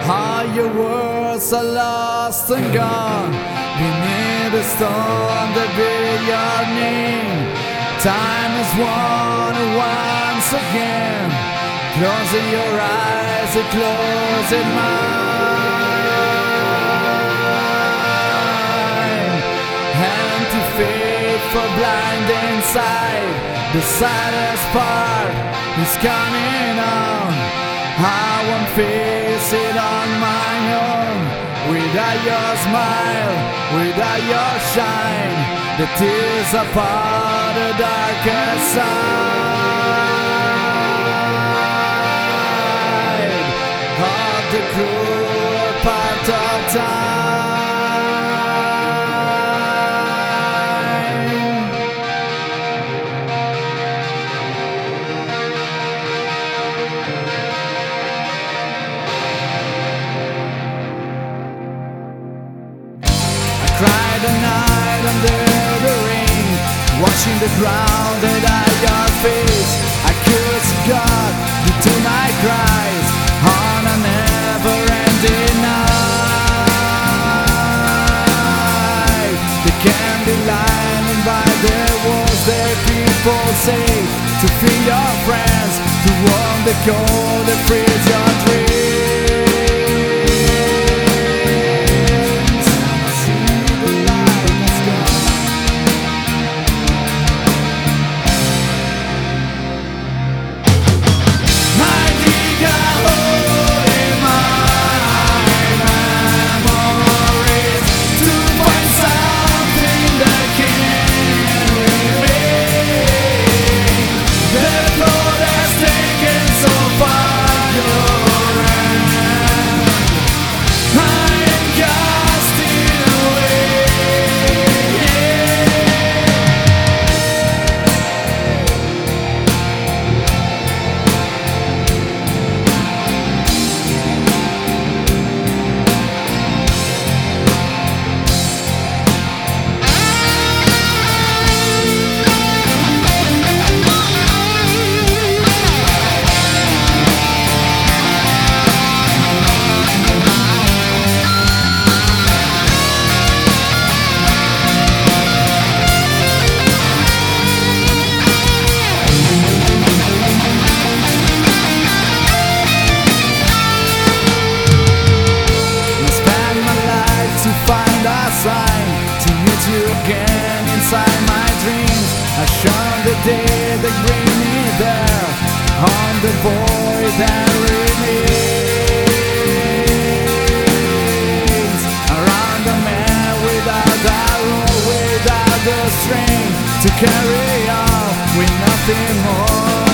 All your words are lost and gone beneath the storm that beat your name. Time is won once again. Closing your eyes and closing mine. Empty faith for blinding sight. The saddest part is coming on. I won't face it on my own. Without your smile, without your shine, the tears are part of the darkest side of the cruel part of time. Cried the night under the rain, watching the ground and your face. I cursed God to my cries on a never-ending night. The candy lining by the walls, there people say to free your friends, to warm the cold and freeze your dreams. To meet you again inside my dreams. I shone the day that bring me there, on the void that remains. Around the man without the road, without the strength to carry on with nothing more.